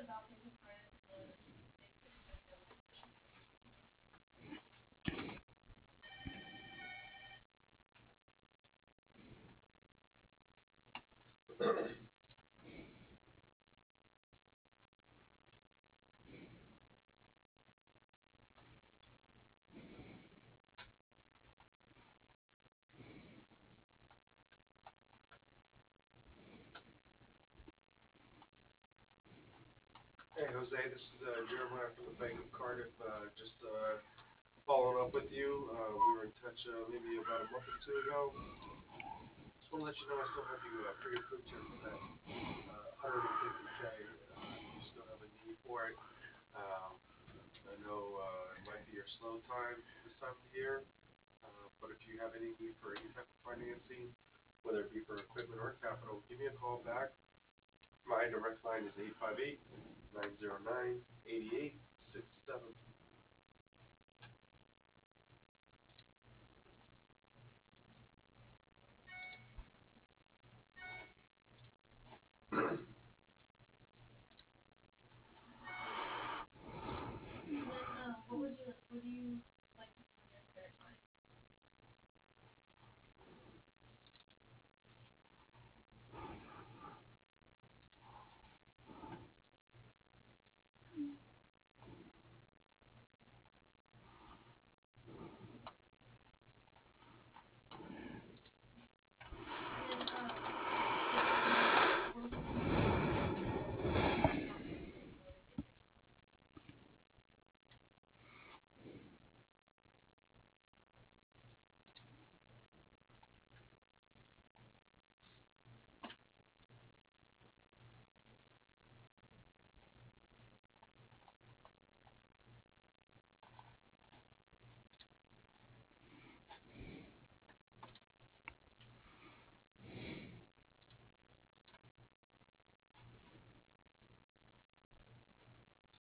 Hey Jose, this is Jeremiah from the Bank of Cardiff. Just following up with you. We were in touch maybe about a month or two ago. Just want to let you know I still have you for your food test for that 150K. You still have a need for it. Um, I know it might be your slow time this time of the year, but if you have any need for any type of financing, whether it be for equipment or capital, give me a call back. My direct line is 858 909 8867.